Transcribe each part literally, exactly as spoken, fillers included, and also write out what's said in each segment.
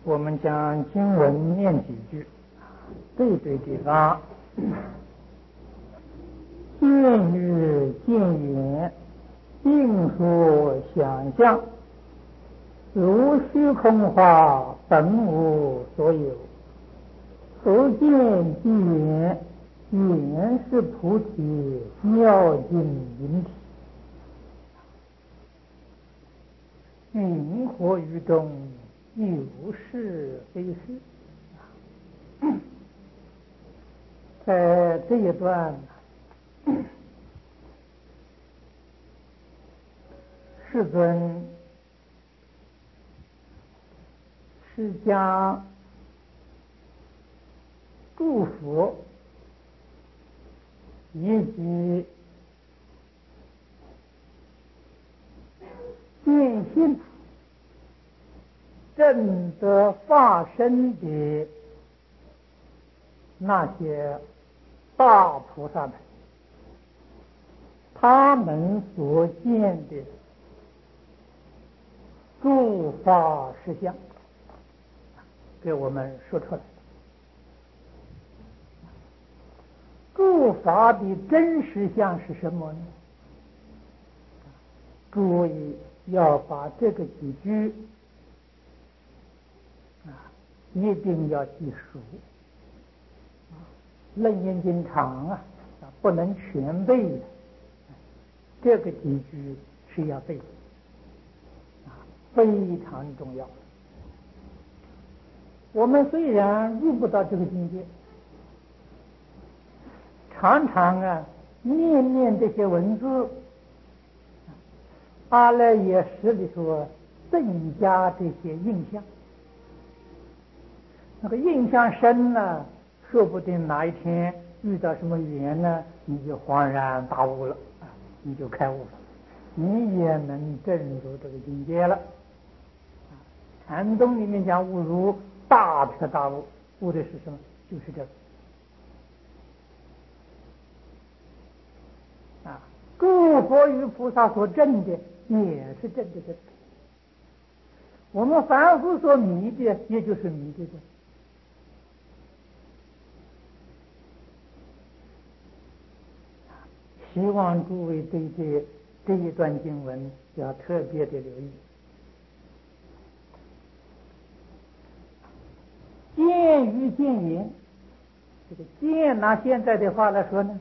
我们将经文念几句，对对地方。见语见言，应说想象，如虚空花，本无所有。所见即言，言是菩提妙境引体。云何于中，有是非是。在这一段，世尊是将诸佛以及见性正得化身的那些大菩萨们，他们所见的诸法实相给我们说出来。诸法的真实相是什么呢？注意要把这个几句啊，一定要记熟。楞严经长啊，不能全背的，这个几句是要背的，啊，非常重要。我们虽然入不到这个境界，常常啊念念这些文字，阿赖耶识里头增加这些印象，那个印象深了，说不定哪一天遇到什么缘呢，你就恍然大悟了，你就开悟了，你也能证入这个境界了。禅宗里面讲悟入大彻大悟，悟的是什么？就是这个啊，诸佛与菩萨所证的也是证的这个，我们凡夫所迷的也就是迷的这个。希望诸位对这这一段经文要特别的留意。见与见言，这个见拿现在的话来说呢，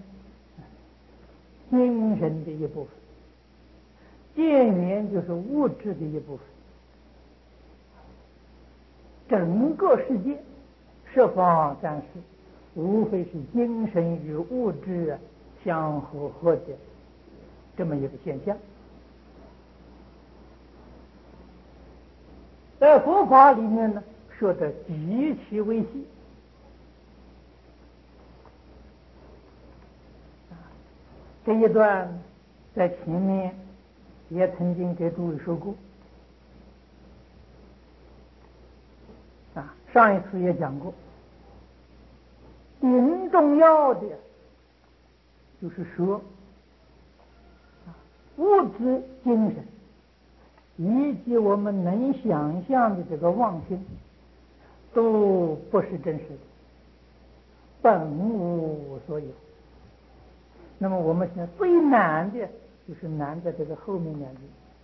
精神的一部分；见言就是物质的一部分。整个世界十方三世，无非是精神与物质相合合的这么一个现象。在佛法里面呢，说的极其微细，这一段在前面也曾经给诸位说过啊，上一次也讲过。顶重要的就是说，物质精神以及我们能想象的这个妄心都不是真实的，本无所有。那么我们现在最难的就是难在这个后面两句，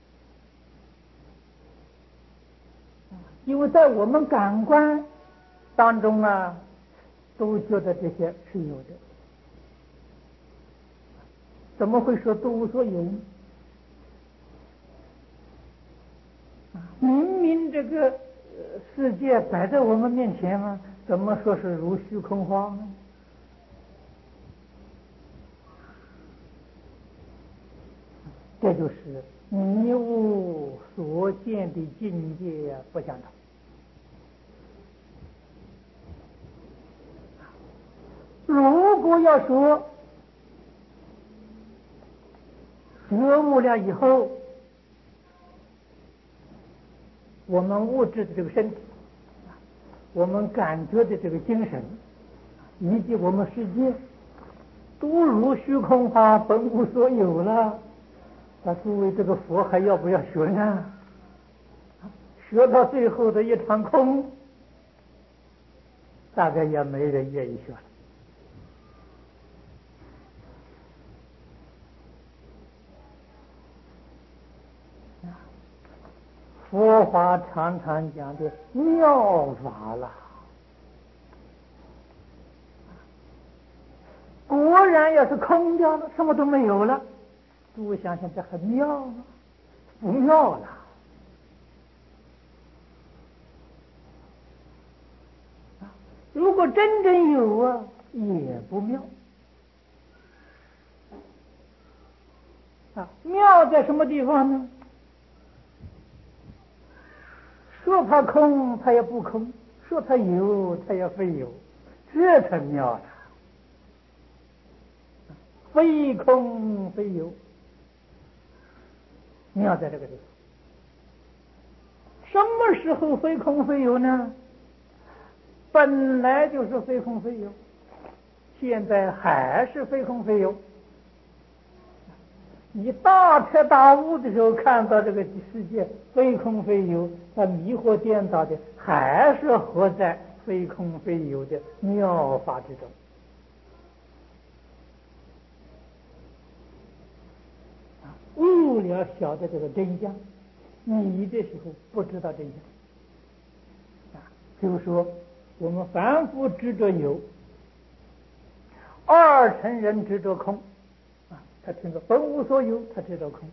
因为在我们感官当中啊，都觉得这些是有的，怎么会说都无所有呢？明明这个世界摆在我们面前嘛，怎么说是如虚空花呢？这就是迷悟所见的境界不相同。如果要说觉悟了以后，我们物质的这个身体，我们感觉的这个精神，以及我们世界，都如虚空花，本无所有了。那诸位，这个佛还要不要学呢？学到最后的一场空， 大概也没人愿意学了。佛法常常讲的妙法了，果然要是空掉了，什么都没有了，诸位想想，这很妙吗？不妙了。如果真正有啊，也不妙。啊，妙在什么地方呢？说它空，它也不空；说它有，它也非有，这才妙了。非空非有，妙在这个地方。什么时候非空非有呢？本来就是非空非有，现在还是非空非有。你大彻大悟的时候看到这个世界非空非有，它迷惑颠倒的还是活在非空非有的妙法之中。悟了晓得这个真相，你的时候不知道真相。啊，比如说我们凡夫执着有，二乘人执着空。他听说本无所有，他知道空。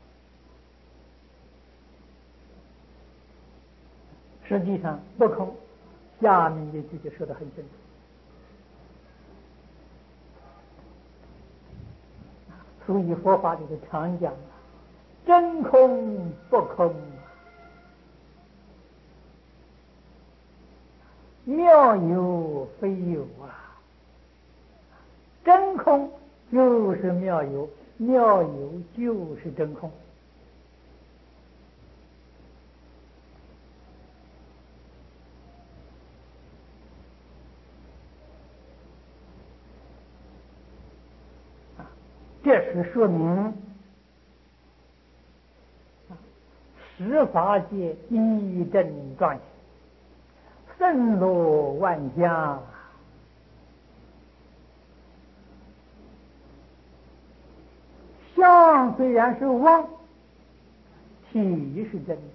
实际上不空，下面一句就说得很清楚。所以佛法里头常讲啊，真空不空，妙有非有啊。真空就是妙有，妙有就是真空。这是说明十法界一真状现，森罗万象。相虽然是妄，体是真的。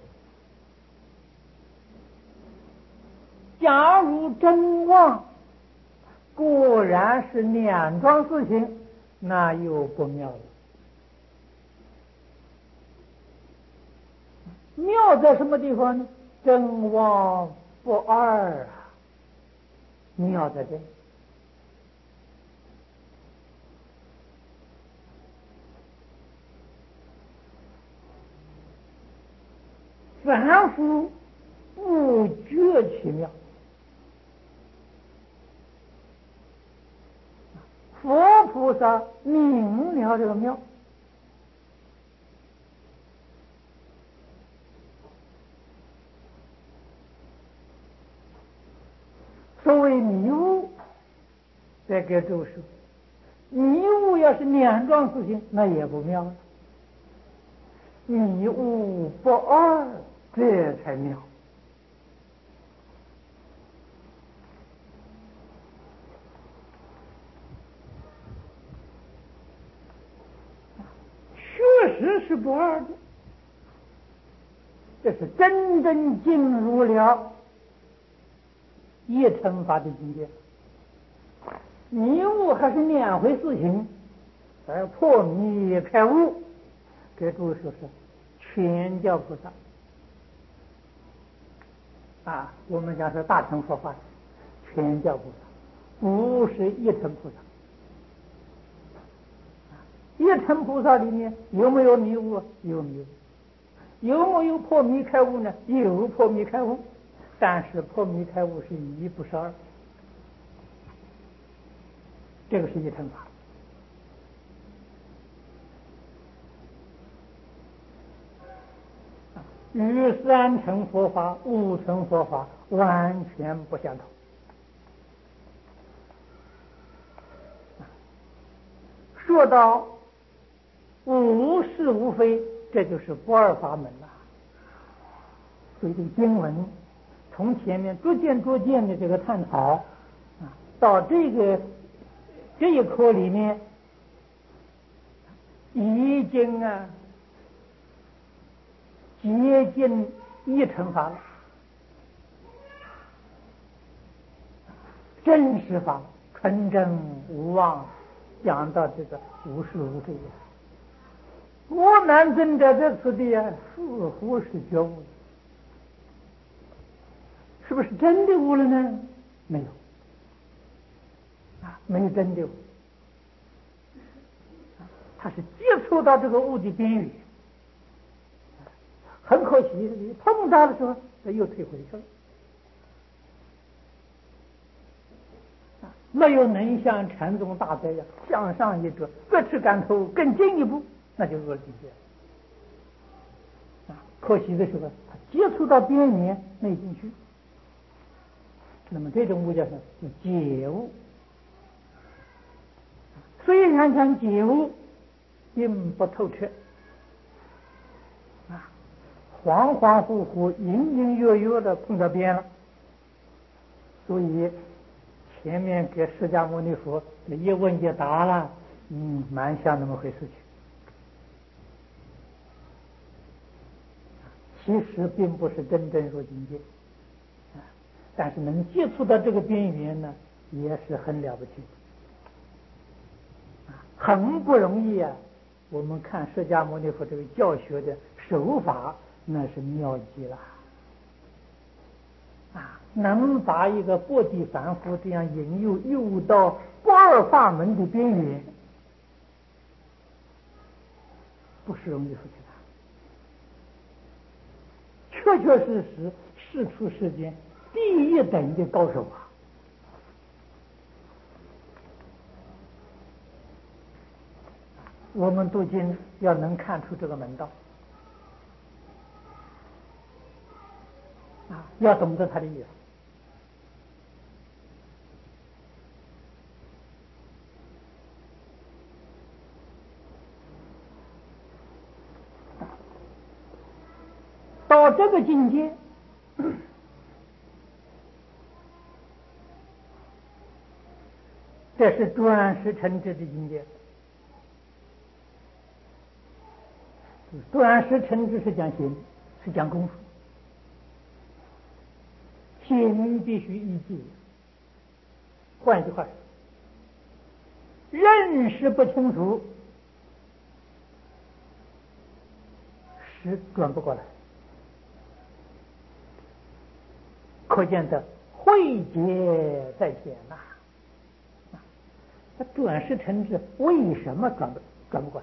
假如真妄果然是两桩事情，那又不妙了。妙在什么地方呢？真妄不二啊，妙在这里。凡夫不觉其妙，佛菩萨明了这个妙。所谓迷雾，再给注释，迷雾要是两桩事情，那也不妙了。迷雾不二，这才妙。确实是不二的，这是真正进入了一乘法的境界。迷雾还是两回事情，而破迷开悟，给诸位说是全教菩萨啊，我们讲是大乘佛法，全教菩萨，不是一乘菩萨。一乘菩萨里面有没有迷雾？有迷雾。有没有破迷开悟呢？有破迷开悟，但是破迷开悟是一不是二，这个是一乘法。与三乘佛法、五乘佛法完全不相同。说到无是无非，这就是不二法门了。所以这个经文从前面逐渐逐渐的这个探讨， 到这个这一课里面，已经啊接近一乘法了，真实法，纯真无妄，讲到这个无是无非。我难证在这次的啊，似乎是觉悟，是不是真的悟了呢？没有啊，没有真的悟，他是接触到这个悟的边缘，很可惜，碰到的时候他又退回去了，没有能像禅宗大德一样向上一折，百尺竿头更进一步，那就入了境界。啊，可惜的时候，他接触到边缘没进去。那么这种悟叫什么？叫解悟。虽然讲解悟，并不透彻，啊，恍恍惚惚、隐隐约约的碰到边了。所以前面给释迦牟尼佛一问一答了，嗯，蛮像那么回事去。其实并不是真正入境界，啊，但是能接触到这个边缘呢，也是很了不起的，啊，很不容易啊。我们看释迦牟尼佛这个教学的手法，那是妙极了，啊，能把一个薄地凡夫这样引诱诱到不二法门的边缘，不是容易出去的。确确实实世出世间第一等的高手啊！我们读经要能看出这个门道啊，要懂得他的意思。到这个境界，这是转识成智的境界。转识成智是讲心，是讲功夫，心必须依据。换一句话说，认识不清楚，识转不过来。可见的慧劫在前呐，他转识成智，为什么转不转不过来？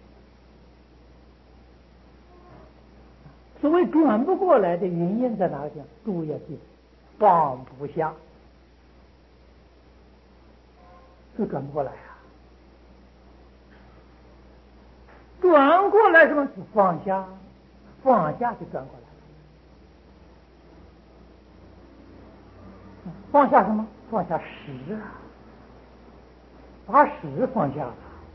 所谓转不过来的原因在哪里？注意记，放不下，就转不过来啊。转过来什么？放下，放下就转过来。放下什么？放下识啊，把识放下了，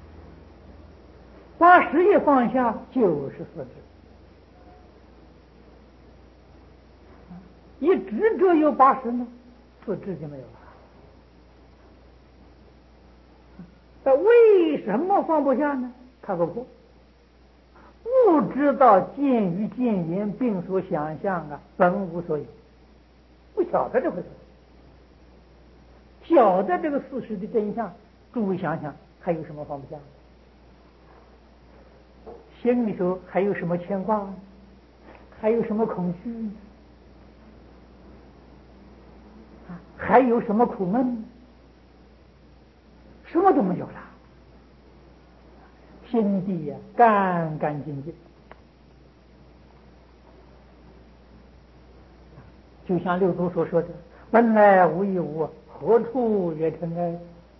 把识一放下就是四智。一执着有八识呢，四智就没有了。那为什么放不下呢？看不破，不知道见于见言并所想象啊，本无所有，不晓得这回事。晓得这个事实的真相，诸位想想，还有什么放不下？心里头还有什么牵挂？还有什么恐惧？还有什么苦闷？什么都没有了，心地呀、啊、干干净净。就像六祖所说的：“本来无一物，何处惹尘埃？”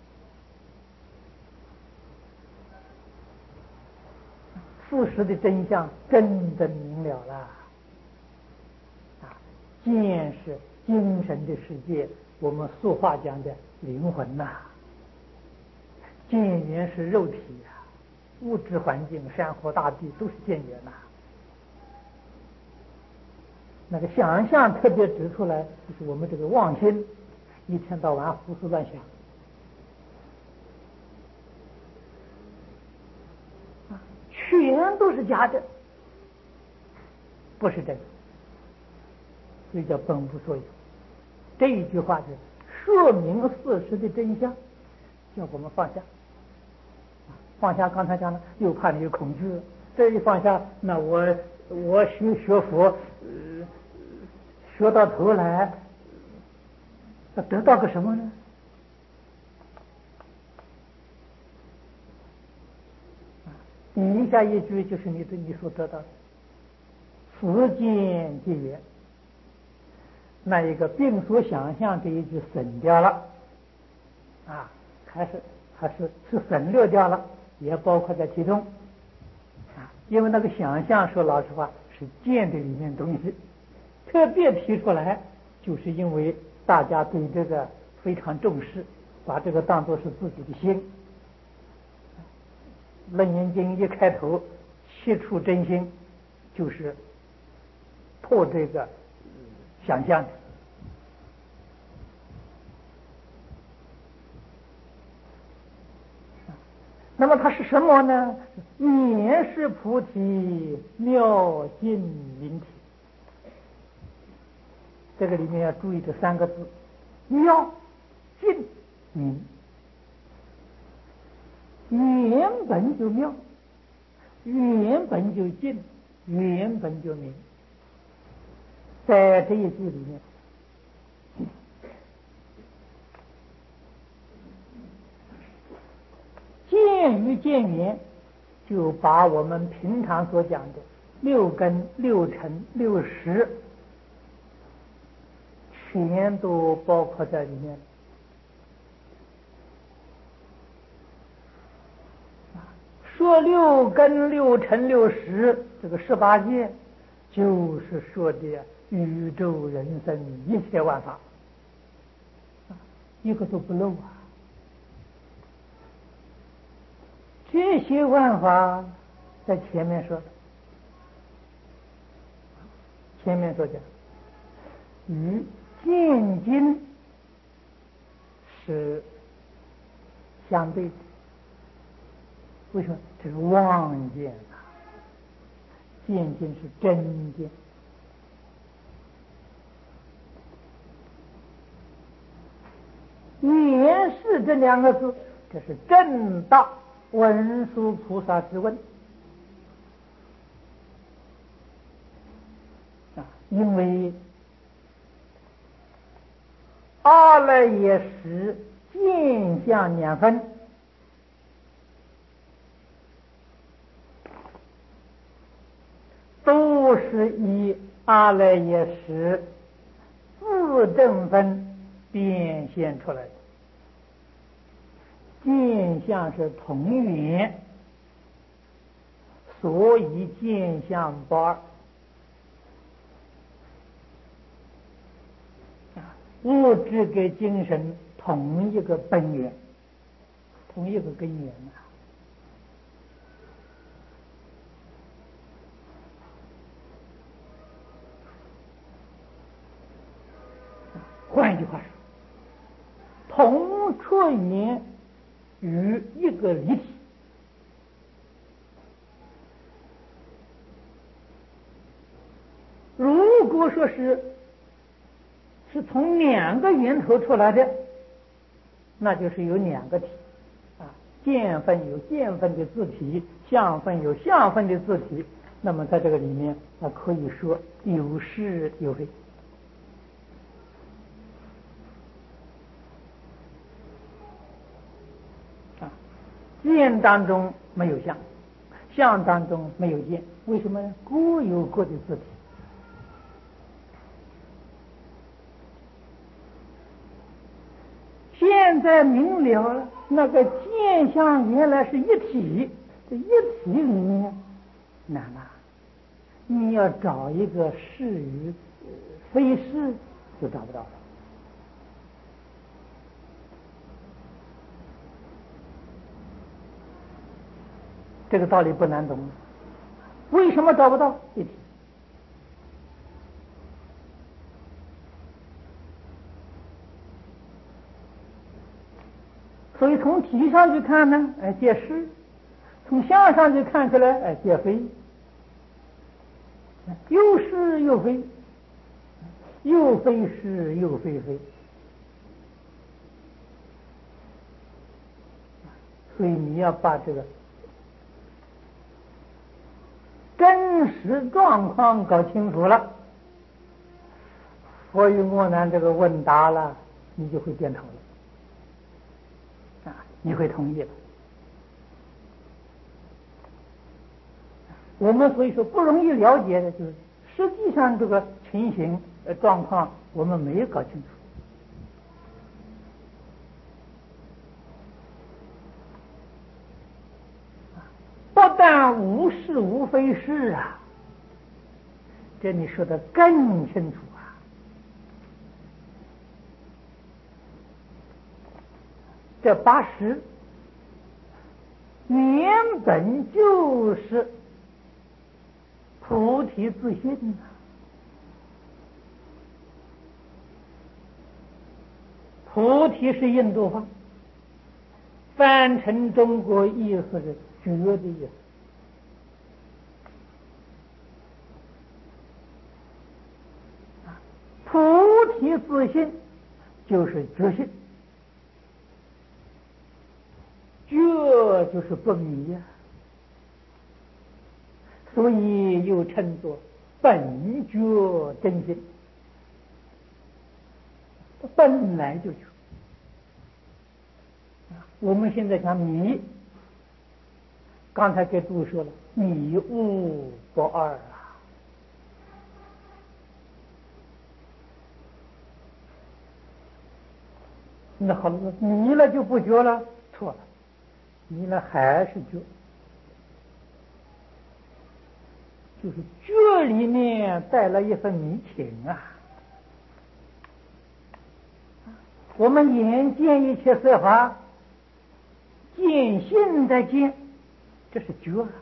事实的真相真正明了了啊！见是精神的世界，我们俗话讲的灵魂呐、啊；见缘是肉体呀、啊，物质环境、山河大地都是见缘呐、啊。那个想象特别指出来，就是我们这个妄心， 一天到晚胡思乱想，啊，全都是假的，不是真的，所以叫本无所有。这一句话是说明事实的真相，叫我们放下。放下，刚才讲了，又怕你有恐惧，这一放下，那我我学学佛，呃，学到头来，要得到个什么呢？以下一句就是你的你所得到的，此间即缘。那一个并所想象这一句省掉了，啊，还是还是是省略掉了，也包括在其中，啊，因为那个想象说老实话是见的里面东西，特别提出来，就是因为大家对这个非常重视，把这个当作是自己的心。楞严经一开头，七处真心，就是破这个想象的。那么它是什么呢？言是菩提，妙尽明体。这个里面要注意这三个字：妙、尽、明。原本就妙，原本就尽，原本就明。在这一句里面，见与见缘，就把我们平常所讲的六根、六尘、六识，全都包括在里面。说六根、六尘、六识，这个十八界，就是说的宇宙人生一切万法，一个都不漏啊。这些万法在前面说的，前面所讲与见经是相对的。为什么？这是妄见啊，见经是真见。言是这两个字，这是正大文殊菩萨之问啊，因为阿赖耶识见相两分，都是以阿赖耶识自证分变现出来的。见相是同源，所以见相不二。物质跟精神同一个本源，同一个根源啊。换一句话说，同出源于一个离体。如果说是是从两个源头出来的，那就是有两个体啊，见分有见分的自体，相分有相分的自体。那么在这个里面，那可以说有是有非。啊，见当中没有相，相当中没有见，为什么呢？各有各的自体。现在明了了，那个见相原来是一体，这一体里面难了，你要找一个是与非是，就找不到了。这个道理不难懂，为什么找不到一体？ 所以从体上去看呢，哎，皆是；从相上去看出来，哎，皆非。又是又非，又非是又非非。所以你要把这个真实状况搞清楚了，佛与莫难这个问答了，你就会点头了啊，你会同意了。我们所以说不容易了解的就是，实际上这个情形呃状况我们没有搞清楚。不但无是无非是啊，这你说的更清楚啊。这八识原本就是菩提自性啊，菩提是印度话，翻成中国意思是觉的意思。菩提自性就是觉性，觉就是不迷呀、啊，所以又称作本觉真心，本来就觉。我们现在讲迷，刚才给诸位说了，迷悟不二啊。那好了，迷了就不觉了？错了，迷了还是觉，就是觉里面带了一份迷情啊。我们眼见一切色法，见性在见，这是觉啊；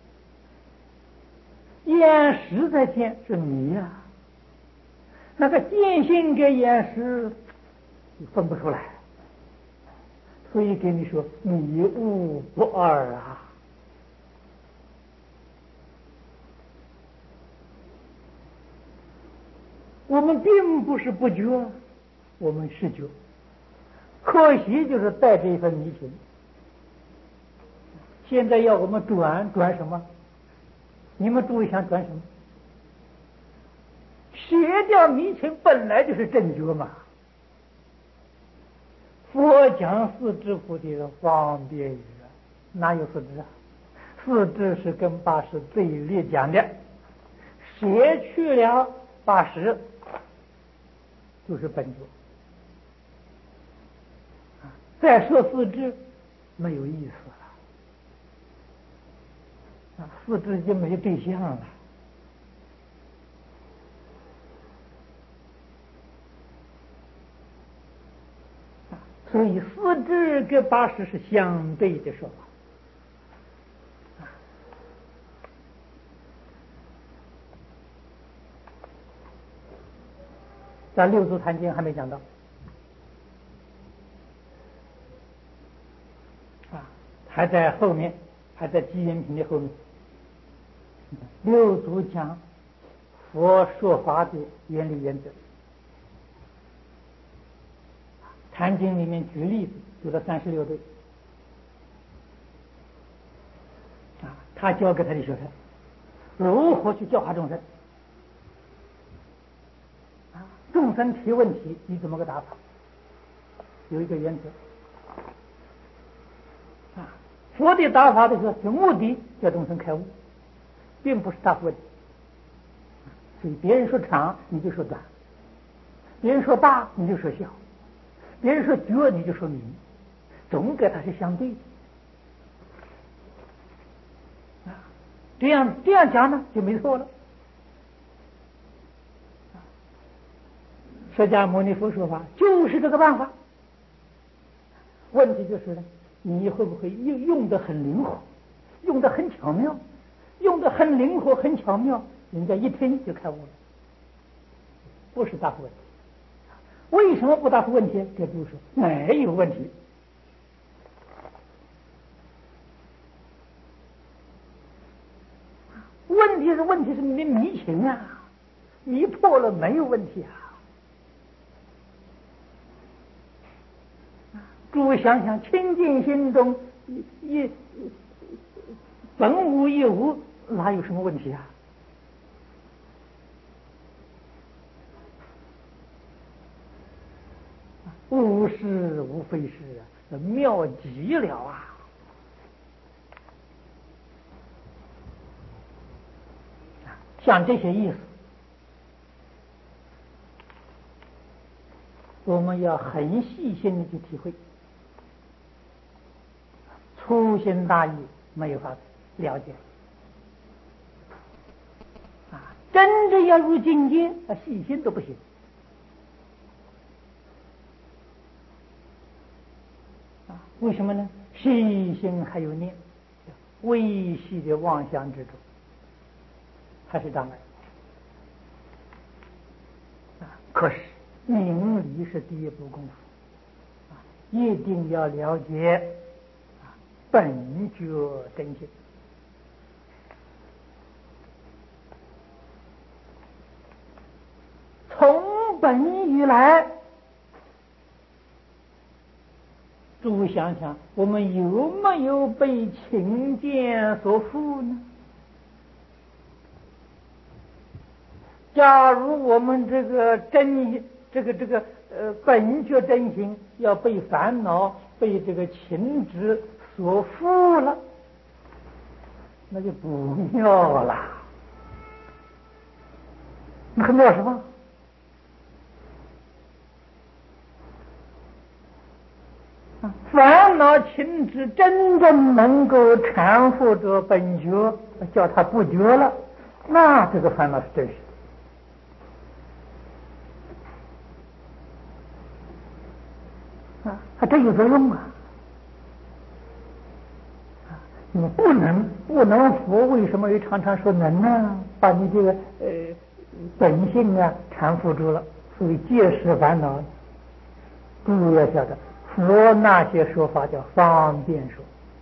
眼识在见，是迷啊。那个见性跟眼识分不出来，所以跟你说迷悟不二啊。我们并不是不觉，我们是觉，可惜就是带着一份迷情。现在要我们转转什么？你们注意想转什么？撇掉迷情本来就是正觉嘛。佛讲四智菩提的方便语啊，哪有四智啊？四智是跟八识对立讲的，舍去了八识就是本觉，再说四智没有意思了啊，四智就没对象了。所以四智跟八识是相对的说法。在六祖坛经还没讲到啊，还在后面，还在机缘品的后面。六祖讲佛说法的原理原则，坛经里面举例子举了三十六对啊，他教给他的学生如何去教化众生啊，众生提问题你怎么个答法？有一个原则啊，佛的答法的时候是目的叫众生开悟，并不是答复问题。所以别人说长你就说短，别人说大你就说小，别人说觉你就说明，总跟它是相对的啊。这样这样讲呢就没错了。释迦牟尼佛说法就是这个办法，问题就是呢，你会不会用用得很灵活，用得很巧妙，用得很灵活很巧妙，人家一听就开悟了，不是答复问题。为什么不答复问题？这就是说没有问题， 心的迷情啊，迷破了没有问题啊。诸位想想，清净心中一一本无一无，哪有什么问题啊？无是无非是啊，妙极了啊！像这些意思，我们要很细心的去体会，粗心大意没有法子了解啊！真正要入境界，啊，细心都不行。为什么呢？细心还有念，微细的妄想之中，还是障碍啊。可是明理是第一步功夫啊，一定要了解啊本觉真心。从本以来，诸位想想，我们有没有被情见所缚呢？假如我们这个真这个这个呃本觉真心要被烦恼、被这个情执所缚了，那就不妙了。那还妙什么？烦恼情执真正能够缠缚着本觉，叫他不觉了，那这个烦恼是真实的啊，还真有作用啊！你不能不能佛为什么又常常说能呢？把你这个呃本性啊缠缚住了，所以戒识烦恼。诸位要晓得，佛那些说法叫方便说。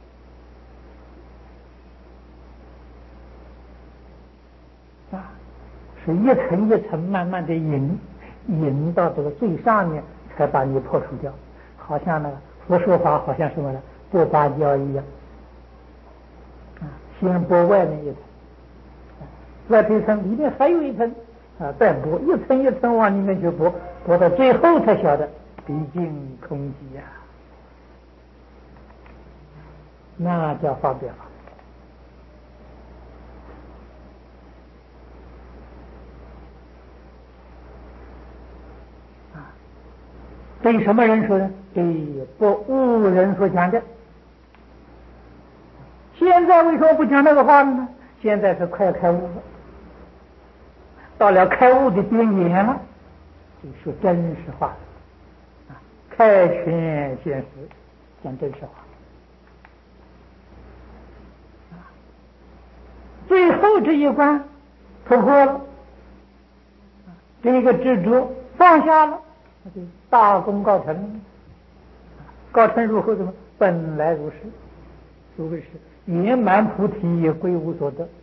啊，是一层一层慢慢的引引到这个最上面，才把你破除掉。好像呢，佛说法好像什么呢？剥芭蕉一样，啊，先剥外面一层，外头一层，里面还有一层，啊，再剥一层一层往里面去剥，剥到最后才晓得毕竟空寂呀，那叫方便法。对什么人说呢？对不悟人所讲的。现在为什么不讲那个话呢？现在是快开悟了，到了开悟的边缘了，就说真实话啊，开权现实，讲真实话啊。最后这一关突破了，这个执着放下了，那就大功告成。告成如何？怎么本来如是，所谓是圆满菩提，归无所得。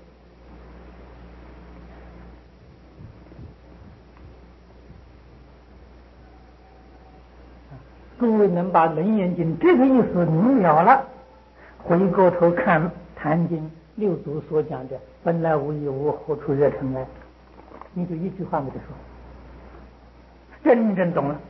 诸位能把《楞严经》这个意思明了了，回过头看《坛经》六祖所讲的“本来无一物，何处惹尘埃”，你就一句话没得说，真正懂了。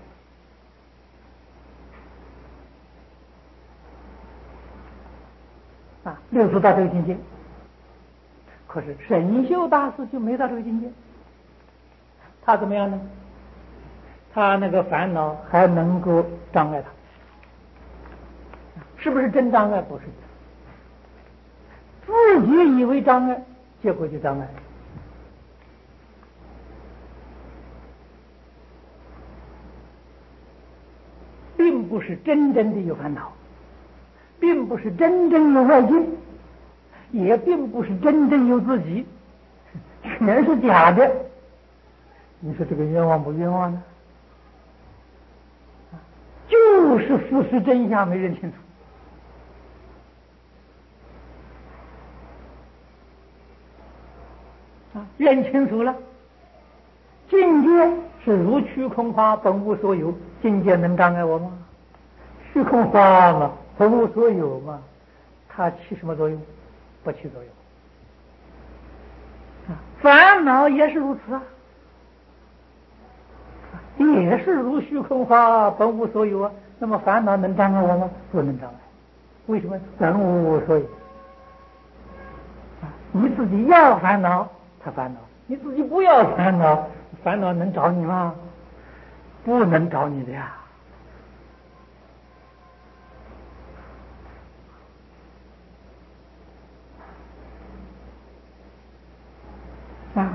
啊，六祖到这个境界，可是神秀大师就没到这个境界。他怎么样呢？他那个烦恼还能够障碍他，是不是真障碍？不是，自己以为障碍，结果就障碍，并不是真正的有烦恼，并不是真正有外境，也并不是真正有自己，全是假的。你说这个冤枉不冤枉呢？就是事实真相没认清楚啊！ 认清楚了，境界是如虚空花，本无所有，境界能障碍我吗？虚空花嘛，本无所有嘛，它起什么作用？不起作用。烦恼也是如此啊，也是如虚空花，本无所有啊。那么烦恼能障碍我吗？不能障碍。为什么？本无所有。你自己要烦恼，他烦恼；你自己不要烦恼，烦恼能找你吗？不能找你的呀。啊，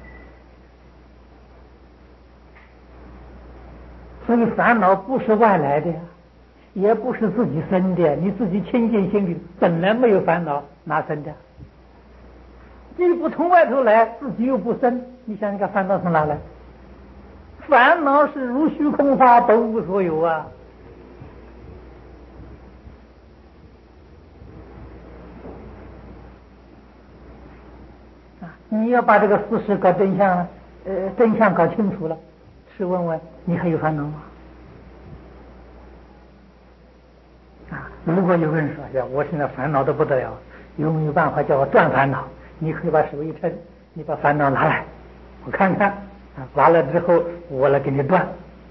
所以烦恼不是外来的呀，也不是自己生的。你自己清净心里本来没有烦恼，哪生的？你不从外头来，自己又不生，你想想看，烦恼从哪来？烦恼是如虚空花，本无所有啊。啊，你要把这个事实搞真相，呃，真相搞清楚了，试问问，你还有烦恼吗？啊，如果有个人说呀，我现在烦恼的不得了，有没有办法叫我断烦恼？你可以把手一伸，你把烦恼拿来，我看看。啊，完了之后我来给你断。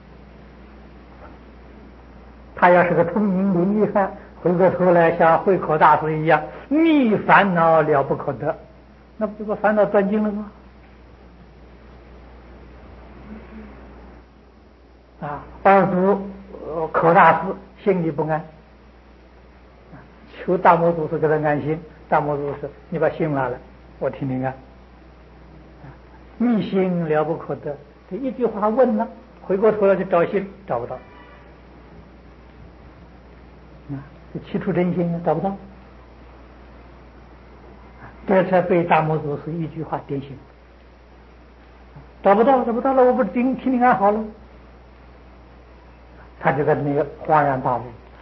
他要是个聪明伶俐汉，回过头来像慧可大师一样，逆烦恼了不可得，那不就把烦恼断尽了吗？啊，二祖呃可大师心里不安，求大魔祖师给他安心。大魔祖师，你把心拿来，我听听看。逆心了不可得，这一句话问了，回过头来就找心，找不到。啊，起初真心找不到，这才被大魔祖师一句话点醒。找不到，找不到了，我不听听听看好了。他就在那个恍然大悟。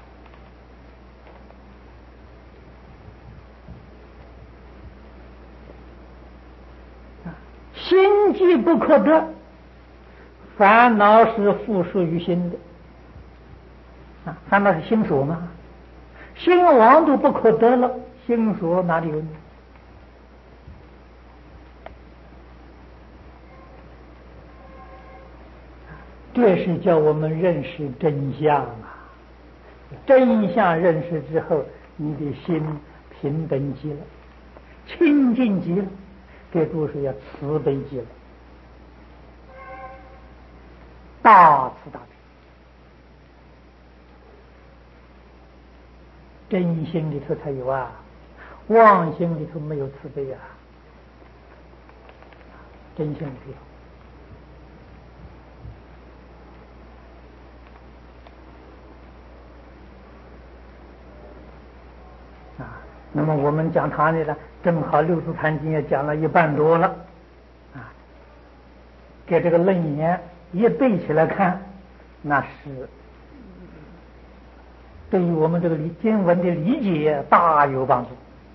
心即不可得，烦恼是附属于心的啊，烦恼是心所嘛，心王都不可得了，心所哪里有呢？这是叫我们认识真相啊！真相认识之后，你的心平等极了，清净极了，这都是要慈悲极了，大慈大悲。真心里头才有啊，妄心里头没有慈悲啊，真心里头有。啊，那么我们讲他的呢，正好六祖坛经也讲了一半多了，啊，给这个楞严一对起来看，那是对于我们这个理经文的理解大有帮助。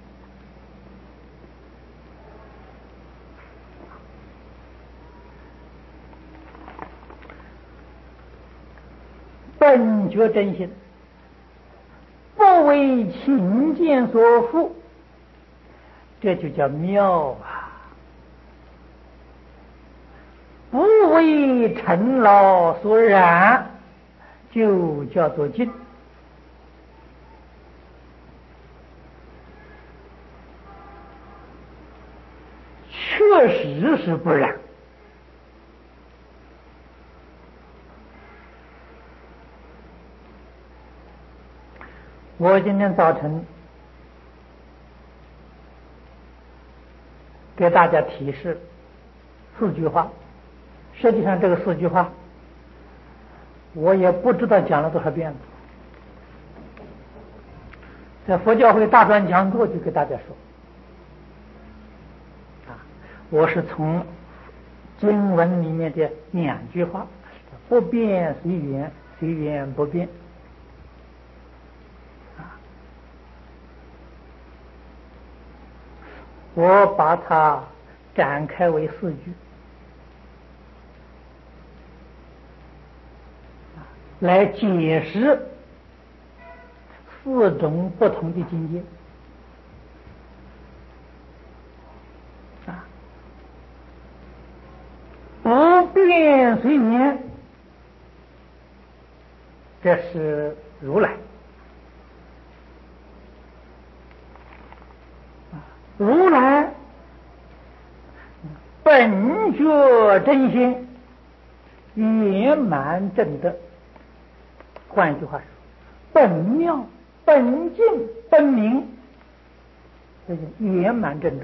本觉真心，不为情见所缚，这就叫妙啊！不为尘劳所染，就叫做净。确实是不染。我今天早晨给大家提示四句话，实际上这个四句话我也不知道讲了多少遍了，在佛教会大专讲座就给大家说啊，我是从经文里面的两句话，不变随缘，随缘不变啊，我把它展开为四句，来解释四种不同的境界啊，不变随缘，这是如来。如来本觉真心，圆满正德。换一句话说，本妙、本净、本明，这是圆满正德。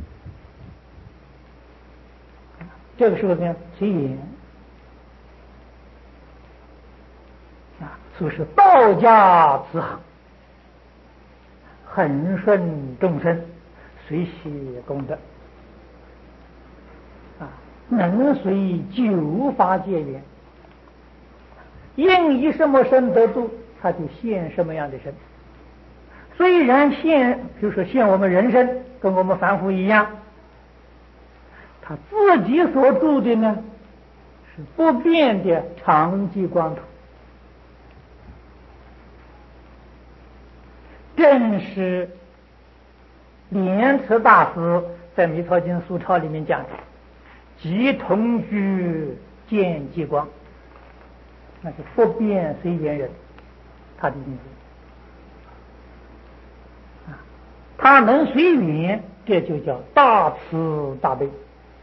这个时候呢，随缘啊，所以是道家慈航，恒顺众生，随喜功德啊，能随九法界缘，应以什么身得度，他就现什么样的身。虽然现，比如说现我们人身，跟我们凡夫一样，他自己所住的呢是不变的常寂光土，正是莲池大师在《弥陀经疏钞》里面讲的，即同居见寂光，那是不变随缘人，他的境界啊，他能随缘，这就叫大慈大悲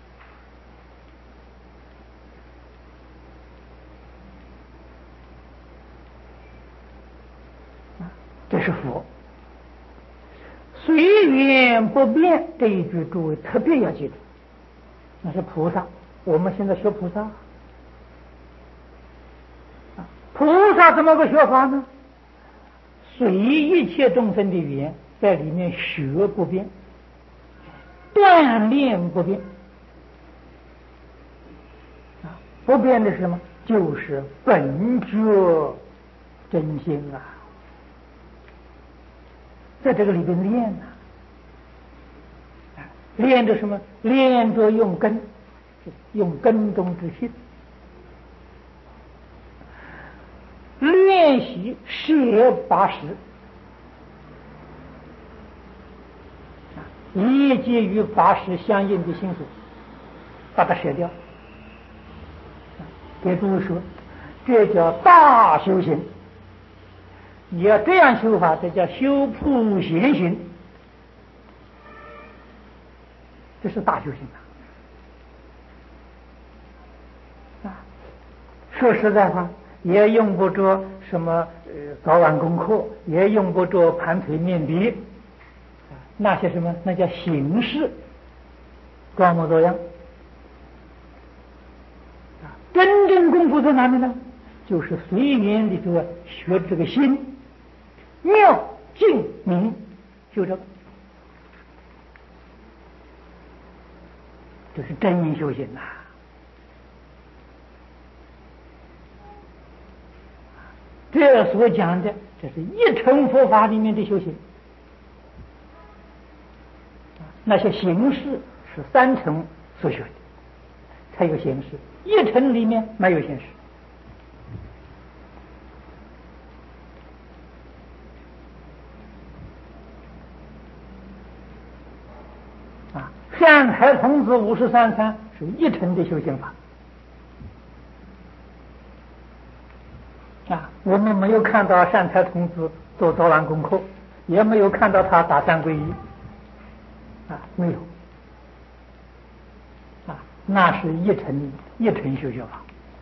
啊，这是佛。随缘不变这一句，诸位特别要记住，那是菩萨。我们现在学菩萨，菩萨怎么个学法呢？随一切众生的缘，在里面学不变，锻炼不变啊，不变的是什么？就是本觉真心啊，在这个里边练呐、啊，练着什么？练着用根，用根中之心，练习舍八识，一切与八识相应的心所，把它舍掉。给诸位说，这叫大修行。你要这样修法，这叫修普贤行，这是大修行啊！啊，说实在话，也用不着什么呃早晚功课，也用不着盘腿面壁，啊，那些什么那叫形式，装模作样。啊，真正功夫在哪里呢？就是随缘里头学这个心。妙净明，就这个，这是真修行呐、啊！这所讲的，这是一乘佛法里面的修行。那些形式是三乘所学的，才有形式；一乘里面没有形式。善财童子五十三参是一乘的修行法啊，我们没有看到善财童子做早晚功课，也没有看到他打三皈依啊，没有啊，那是一乘一乘修行法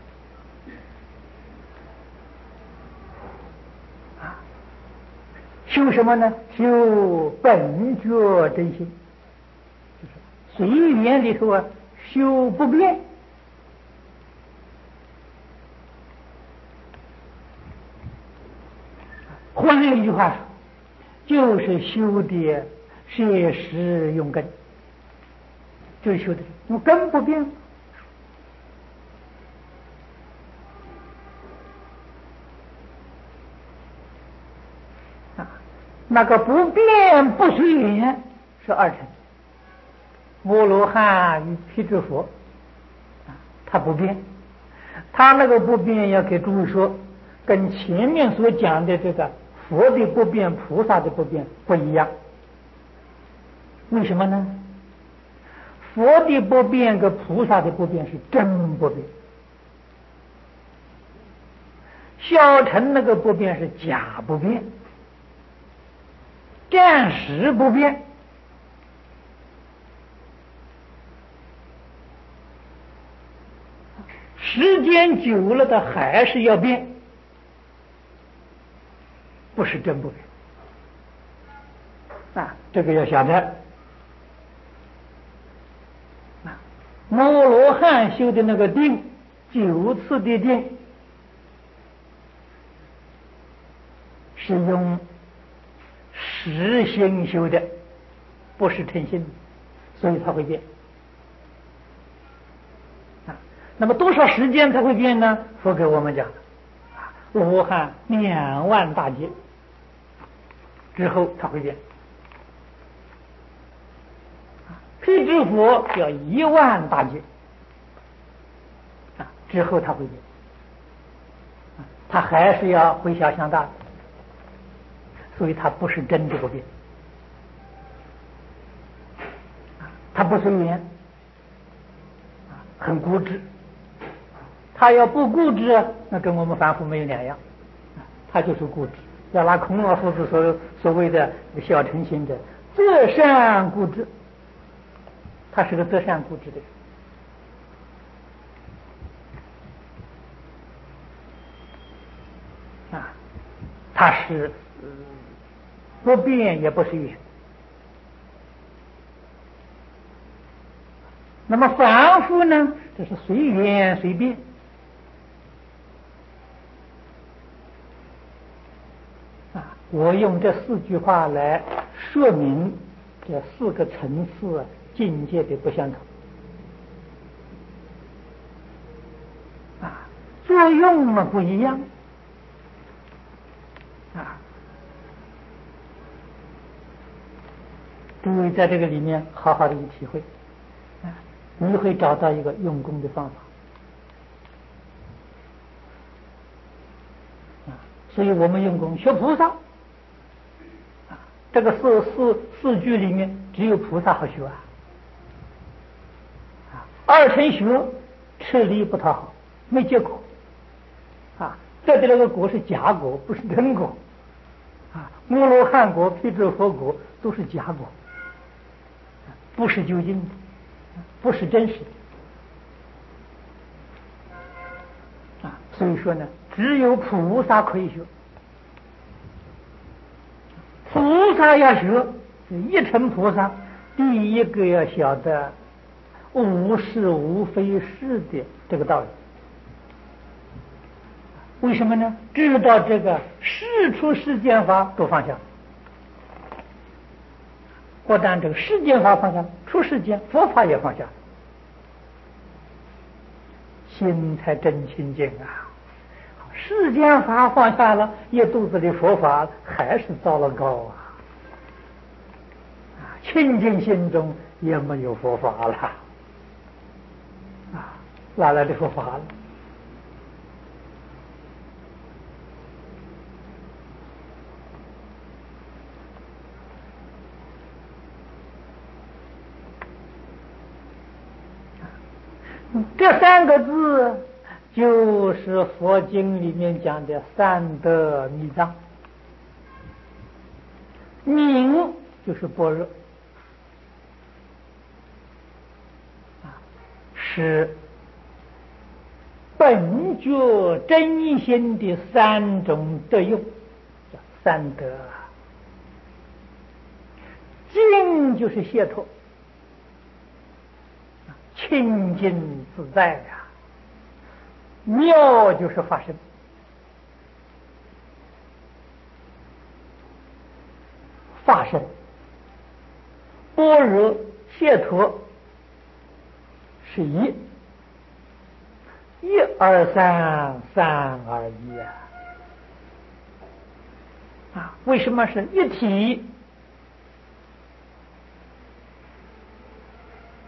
啊，修什么呢？修本觉真心。随缘里头啊，修不变，换一句话说，就是修的摄实用根，就是修的，因为根不变啊，那个不变不随缘是二乘。 摩罗汉与辟支佛，他不变，他那个不变要给诸位说，跟前面所讲的这个佛的不变、菩萨的不变不一样。为什么呢？佛的不变跟菩萨的不变是真不变，小乘那个不变是假不变，暂时不变。时间久了的还是要变，不是真不变啊！这个要晓得啊。摩罗汉修的那个定，九次的定，是用实心修的，不是诚心，所以它会变。那么多少时间才会变呢？佛给我们讲，罗汉两万大劫之后它会变，辟支佛要一万大劫啊之后它会变，它还是要回小向大，所以它不是真的不变，它不随缘，很固执。他要不固执，那跟我们凡夫没有两样，他就是固执。要拿孔老夫子所所谓的小乘行者，择善固执，他是个择善固执的人啊，他是、呃、不变也不随缘。那么凡夫呢，这是随缘随变。我用这四句话来说明这四个层次境界的不相同啊，作用嘛不一样啊。诸位在这个里面好好的去体会啊，你会找到一个用功的方法啊。所以我们用功学菩萨。这个四四四句里面，只有菩萨好学啊！啊，二乘学吃力不讨好，没结果啊！得的那个果是假果，不是真果啊！摩罗汉果、辟支佛果都是假果，不是究竟的，不是真实的啊！所以说呢，只有菩萨可以学。菩萨要学，一乘菩萨，第一个要晓得无是无非是的这个道理。为什么呢？知道这个事出世间法都放下，不但这个世间法放下，出世间佛法也放下，心才真清净啊！世间法放下了，一肚子的佛法还是糟了糕啊！啊，清净心中也没有佛法了啊，哪来的佛法了？这三个字就是佛经里面讲的三德密藏。明就是般若啊，是本觉真心的三种德用，叫三德。净就是解脱，清净自在呀、啊。妙就是法身，法身般若解脱是一，一二三，三二一啊！啊，为什么是一体？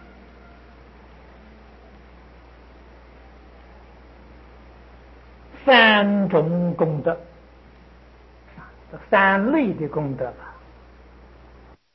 三种功德，这三类的功德了。